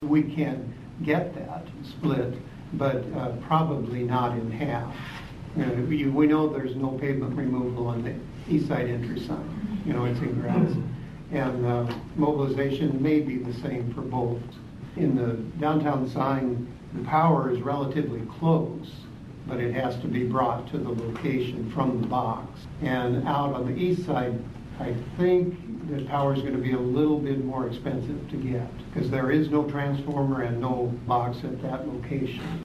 We can get that split, but probably not in half. We know there's no pavement removal on the east side entry sign. It's in grass. And mobilization may be the same for both. In the downtown sign, the power is relatively close, but it has to be brought to the location from the box. And out on the east side, I think the power is going to be a little bit more expensive to get because there is no transformer and no box at that location.